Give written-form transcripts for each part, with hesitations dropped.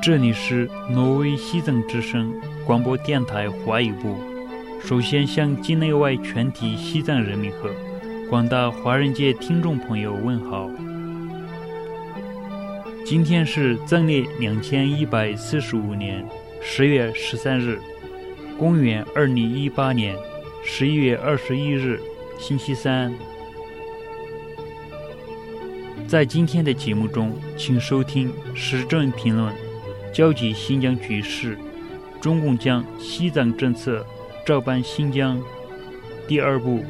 这里是挪威西藏之声广播电台华语部。首先向境内外全体西藏人民和广大华人界听众朋友问好。今天是藏历2145年10月13日，公元2018年11月21日，星期三。在今天的节目中，请收听时政评论、交集新疆局势、中共将西藏政策照搬新疆第二部。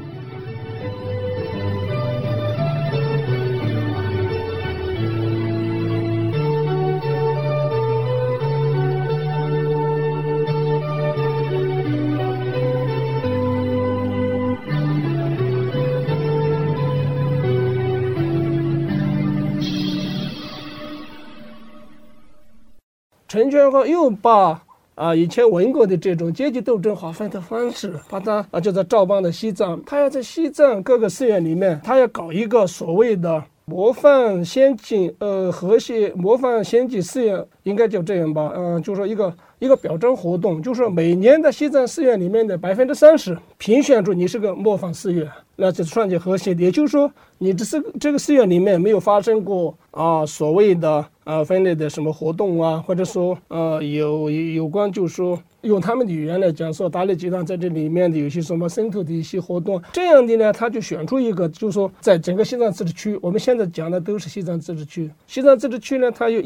陈全国又把以前文革的这种阶级斗争划分的方式，把它就是照搬的西藏。他要在西藏各个寺院里面，他要搞一个所谓的模范先进和谐模范先进寺院，应该就这样吧。就是说一个表彰活动，就是说每年的西藏寺院里面的30%评选出你是个模范寺院，那就算是和谐的。也就是说，你这个寺院里面没有发生过所谓的分类的什么活动啊，或者说有关就是说用他们的语言来讲，说达赖集团在这里面的有些什么渗透的一些活动，这样的呢，他就选出一个，就是说在整个西藏自治区，我们现在讲的都是西藏自治区。西藏自治区呢，它有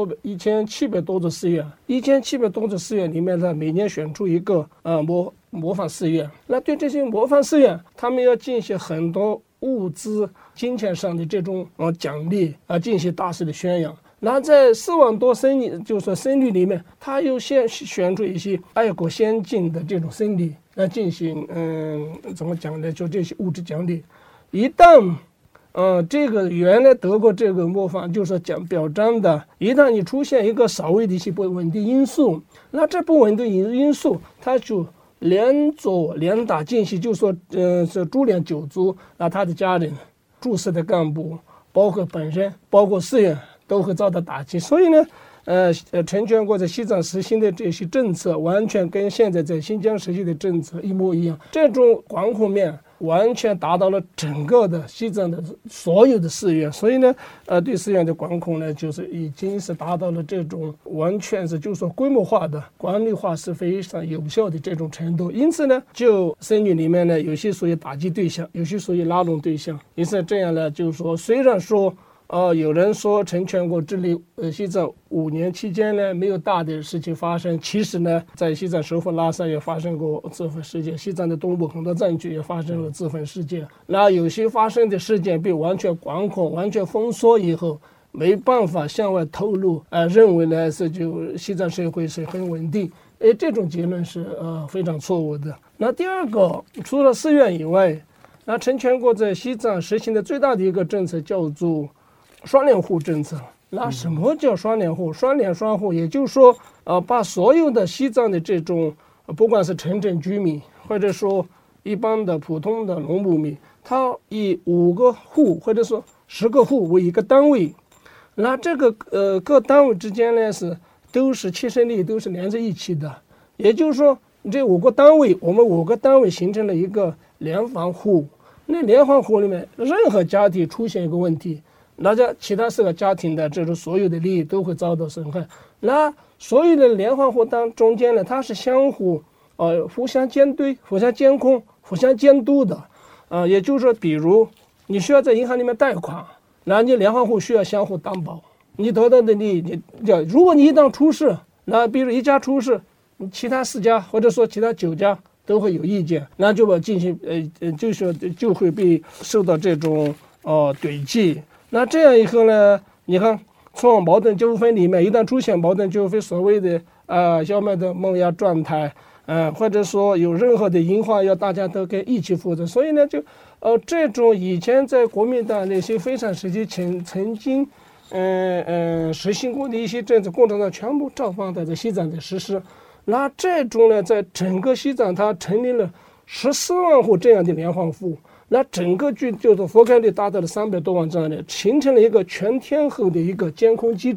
1700多座寺院，1700多座寺院里面呢，每年选出一个模范寺院。那对这些模范寺院，他们要进行很多物资、金钱上的这种奖励进行大肆的宣扬。然后在4万多僧侣，就是说僧侣里面，他又先选出一些爱国先进的这种僧侣来进行怎么讲呢？就这些物质奖励。一旦这个原来得过这个模范，就是讲表彰的，一旦你出现一个稍微的一些不稳定因素，那这不稳定因素，它就连坐连打进行，就是说是株连九族，他的家人、驻寺的干部，包括本身，包括寺院，都会遭到打击。所以呢，陈全国在西藏实行的这些政策，完全跟现在在新疆实行的政策一模一样。这种管控面完全达到了整个的西藏的所有的寺院，所以呢，对寺院的管控呢，就是已经是达到了这种完全是就是说规模化的管理化是非常有效的这种程度。因此呢，就僧侣里面呢，有些属于打击对象，有些属于拉拢对象。因此这样呢，就是说，虽然说有人说陈全国治理西藏5年期间呢，没有大的事情发生。其实呢，在西藏首府拉萨也发生过自焚事件，西藏的东部很多藏区也发生了自焚事件。那有些发生的事件被完全管控、完全封锁以后，没办法向外透露，认为呢是就西藏社会是很稳定。这种结论是非常错误的。那第二个，除了寺院以外，那陈全国在西藏实行的最大的一个政策叫做双联户政策。那什么叫双联户？双联双户，也就是说，把所有的西藏的这种，不管是城镇居民，或者说一般的普通的农牧民，他以5个户或者说10个户为一个单位。那这个各单位之间呢都是切身利益，都是连在一起的。也就是说，这5个单位，我们5个单位形成了一个联防户。那联防户里面，任何家庭出现一个问题，那其他4个家庭的这种所有的利益都会遭到损害。那所有的联防户中间呢，它是相互互相监督、互相监控、互相监督的。也就是说，比如你需要在银行里面贷款，那你联防户需要相互担保，你得到的利益，如果你一旦出事，那比如一家出事，其他4家或者说其他9家都会有意见，那就会进行就会被受到这种怼击。那这样以后呢，你看从矛盾纠纷里面，一旦出现矛盾纠纷，所谓的消灭的萌芽状态，或者说有任何的隐患，要大家都跟一起负责。所以呢，就这种以前在国民党那些非常时期曾经实行过的一些政策，共产党全部照搬在西藏的实施。那这种呢，在整个西藏，它成立了14万户这样的联防户，那整个就是覆盖率达到了300多万这样的，形成了一个全天候的一个监控机制。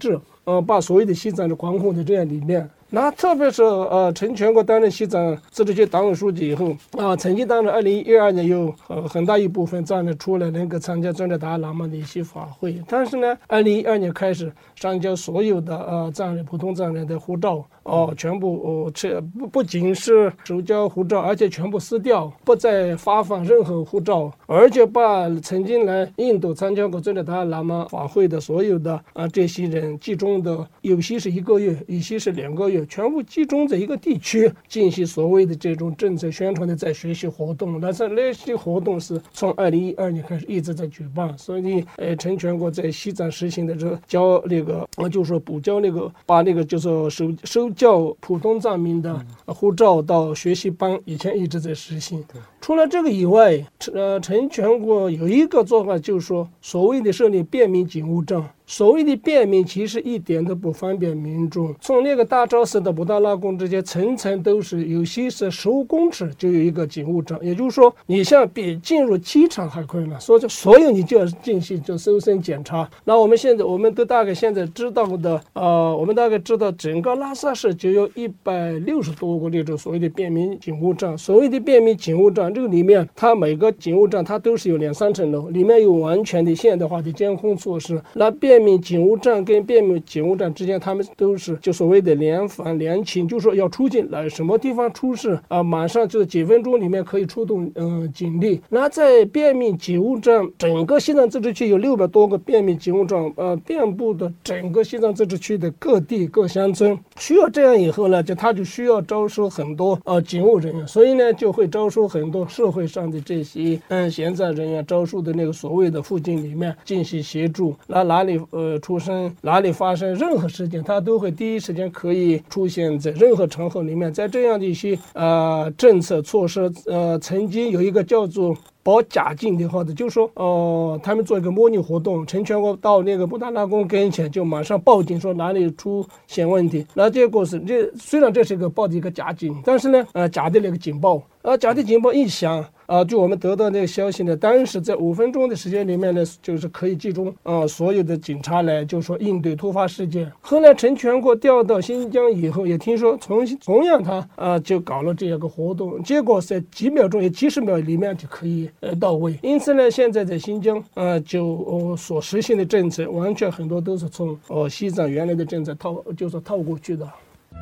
把所有的西藏的管控在这样里面。那特别是陈全国担任西藏自治区党委书记以后曾经当然2012年有很大一部分藏人出来能够参加尊者达赖喇嘛的一些法会，但是呢2012年开始上交所有的藏人普通藏人的护照全部不仅是手交护照，而且全部撕掉，不再发放任何护照，而且把曾经来印度参加过尊者达赖喇嘛法会的所有的这些人集中的，有些是1个月，有些是2个月，全部集中在一个地区进行所谓的这种政策宣传的在学习活动。但是那些活动是从2012年开始一直在举办，所以陈全国在西藏实行的这个交那个就是说补交那个把那个就是收交普通藏民的护照到学习班，以前一直在实行。除了这个以外，陈全国有一个做法，就是说所谓的设立便民警务证。所谓的便民其实一点都不方便民众，从那个大昭寺到布达拉宫之间层层都是，有些是15公尺就有一个警务证，也就是说你像比进入机场还困难，所以你就要进行就搜身检查。那我们都大概现在知道的我们大概知道整个拉萨市就有160多个这种所谓的便民警务证。所谓的便民警务证这个里面，它每个警务证它都是有2-3层楼，里面有完全的现代化的监控措施。那便民警务证跟便民警务证之间，他们都是就所谓的联防联勤，就是说要出境来什么地方出事马上就是几分钟里面可以出动警力。那在便民警务证整个西藏自治区有600多个便民警务证遍布的整个西藏自治区的各地各乡村。需要这样以后呢，他就需要招收很多警务人员，所以呢就会招收很多社会上的这些闲杂人员，招收的那个所谓的附近里面进行协助。那哪里出生哪里发生任何事件，他都会第一时间可以出现在任何场合里面。在这样的一些政策措施曾经有一个叫做保假境的话的，就是说他们做一个模拟活动，陈全国到那个布达拉宫跟前就马上报警说哪里出现问题。那结果是虽然这是一个报的一个假警，但是呢假的那个警报假的警报一响就我们得到那个消息呢，当时在5分钟的时间里面呢，就是可以集中所有的警察来就是说应对突发事件。后来陈全国调到新疆以后，也听说同样他就搞了这样一个活动，结果在几秒钟也几十秒里面就可以到位。因此呢，现在在新疆所实行的政策完全很多都是从西藏原来的政策套过去的。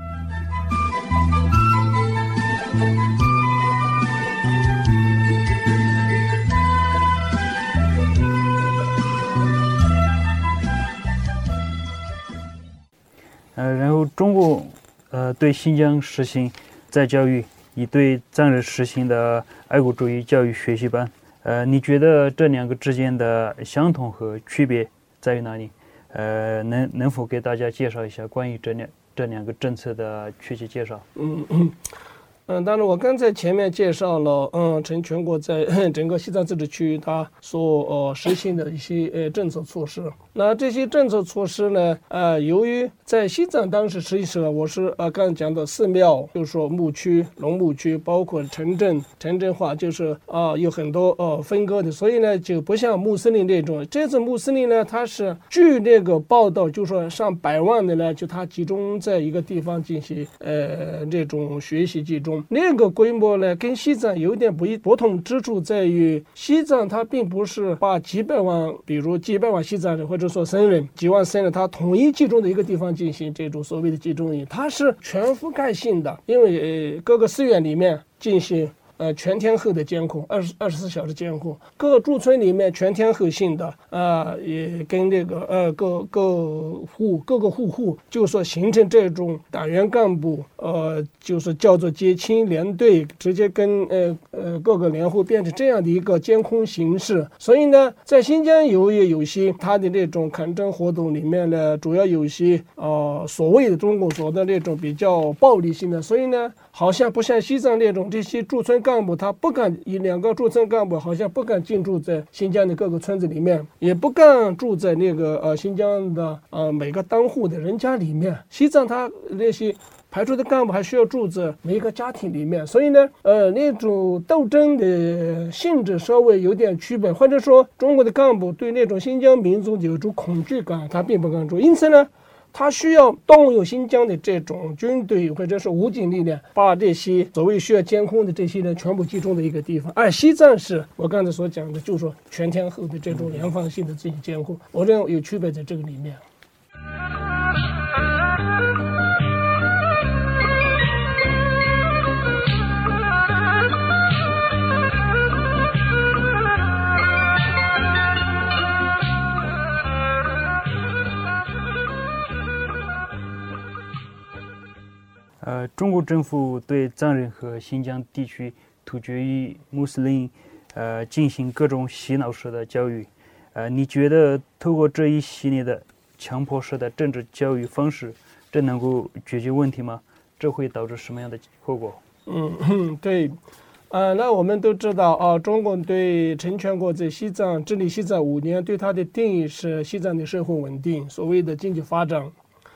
然后中国对新疆实行再教育，以对藏人实行的爱国主义教育学习班。你觉得这2个之间的相同和区别在于哪里？能否给大家介绍一下关于这两个政策的确切介绍？ 当然我刚才前面介绍了陈全国在整个西藏自治区他所实行的一些政策措施。那这些政策措施呢由于在西藏当时实际上我是刚才讲的寺庙，就是说牧区农牧区，包括城镇化，就是有很多分割的，所以呢就不像穆斯林这种。这次穆斯林呢，他是据那个报道，就说上百万的呢，就他集中在一个地方进行这种学习集中。那个规模呢跟西藏有点不同之处在于，西藏它并不是把几百万西藏人或者说僧人几万僧人他统一集中的一个地方进行这种所谓的集中营，它是全覆盖性的，因为各个寺院里面进行全天候的监控，24小时监控，各个驻村里面全天候性的也跟这个各个户就是说形成这种党员干部就是叫做结亲连队，直接跟各个连户变成这样的一个监控形式。所以呢，在新疆也有些他的这种抗争活动里面呢，主要有些所谓的中共所的那种比较暴力性的，所以呢好像不像西藏那种这些驻村干部他不敢2个驻村干部好像不敢进驻在新疆的各个村子里面，也不敢住在那个新疆的每个当户的人家里面。西藏他那些派出的干部还需要住在每一个家庭里面，所以呢那种斗争的性质稍微有点区别，或者说中国的干部对那种新疆民族有一种恐惧感，他并不敢住。因此呢他需要动用新疆的这种军队或者是武警力量，把这些所谓需要监控的这些人全部集中在一个地方。而西藏是我刚才所讲的，就是说全天候的这种联防性的这些监控，我认为有区别在这个里面。 中国政府对藏人和新疆地区突厥裔穆斯林进行各种洗脑式的教育。你觉得透过这一系列的强迫式的政治教育方式，这能够解决问题吗？这会导致什么样的后果？ 对，那我们都知道啊，中共对陈全国在西藏治理西藏5年，对它的定义是西藏的社会稳定，所谓的经济发展。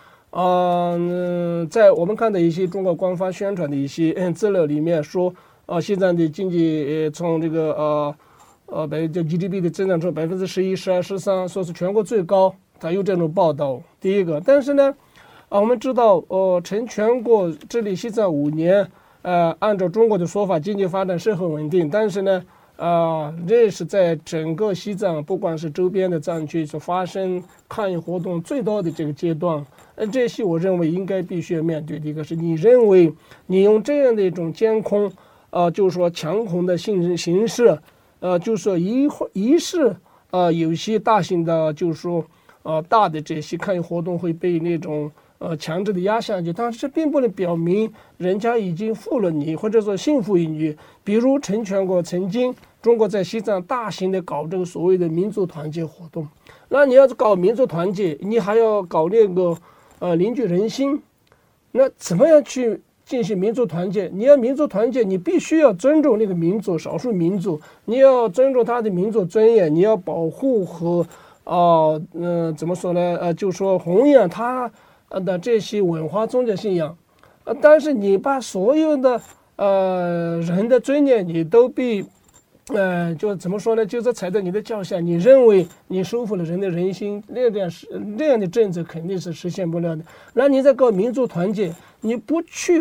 在我们看到一些中国官方宣传的一些资料里面说，西藏的经济从这个GDP 的增长从11%、12%、13%，说是全国最高，它有这种报道。第一个，但是呢，我们知道，陈全国治理西藏5年，按照中国的说法，经济发展社会稳定，但是呢，这是在整个西藏，不管是周边的藏区所发生抗议活动最多的这个阶段。这些我认为应该必须要面对的一个是，你认为你用这样的一种监控，就是说强控的形式，就是说一是有些大型的，就是说大的这些抗议活动会被那种强制的压下去，但是这并不能表明人家已经服了你，或者说信服于你。比如陈全国曾经中国在西藏大型的搞这个所谓的民族团结活动，那你要搞民族团结，你还要搞那个凝聚人心，那怎么样去进行民族团结？你要民族团结，你必须要尊重那个民族，少数民族，你要尊重他的民族尊严，你要保护和怎么说呢？就说弘扬他的这些文化宗教信仰，但是你把所有的人的尊严你都被就怎么说呢？就是踩在你的脚下，你认为你收服了人的人心，这样的政策肯定是实现不了的。那你在搞民族团结，你不去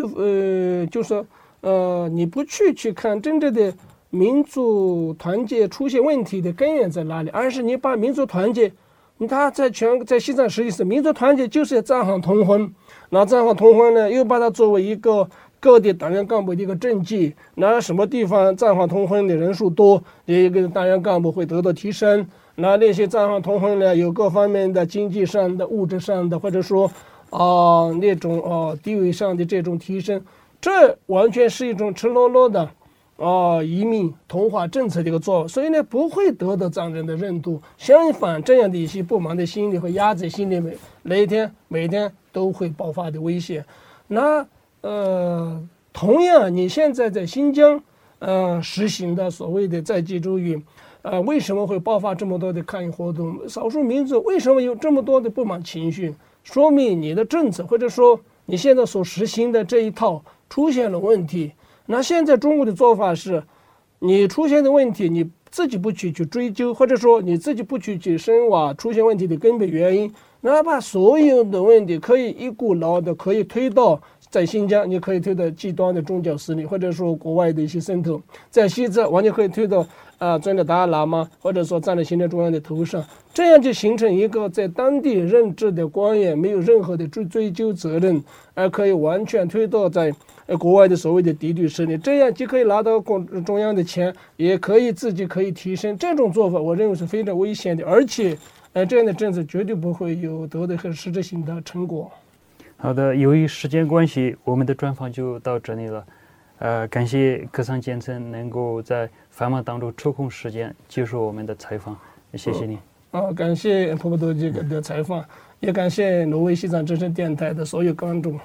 你不去看真正的民族团结出现问题的根源在哪里，而是你把民族团结，他在西藏实际是民族团结就是要藏汉通婚，那藏汉通婚呢，又把它作为一个各地党员干部的一个政绩，那什么地方藏汉通婚的人数多，一个党员干部会得到提升。那些藏汉通婚呢，有各方面的经济上的、物质上的，或者说那种地位上的这种提升，这完全是一种赤裸裸的移民同化政策的一个做法，所以呢不会得到藏人的认同。相反，这样的一些不满的心理会压在心里面，每天都会爆发的危险。那同样，你现在在新疆实行的所谓的在地主义，为什么会爆发这么多的抗议活动？少数民族为什么有这么多的不满情绪？说明你的政策或者说你现在所实行的这一套出现了问题。那现在中国的做法是，你出现的问题你自己不去追究，或者说你自己不去深挖出现问题的根本原因，哪怕所有的问题可以一股脑的可以推到在新疆，你可以推到极端的宗教势力，或者说国外的一些渗透；在西藏完全可以推到尊的达赖喇嘛，或者说站在行政中央的头上，这样就形成一个在当地任职的官员没有任何的追究责任，而可以完全推到在国外的所谓的敌对势力，这样既可以拿到中央的钱，也可以自己可以提升。这种做法我认为是非常危险的，而且这样的政策绝对不会有得到很实质性的成果。 好的，由于时间关系，我们的专访就到这里了。感谢格桑先生能够在繁忙当中抽空时间接受我们的采访，谢谢你。 感谢波波多这个的采访，也感谢挪威西藏之声电台的所有观众。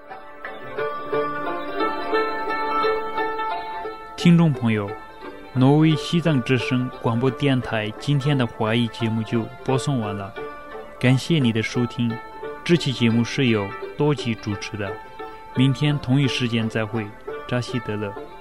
听众朋友，挪威西藏之声广播电台今天的华语节目就播送完了，感谢你的收听。这期节目是由多吉主持的，明天同一时间再会，扎西德勒。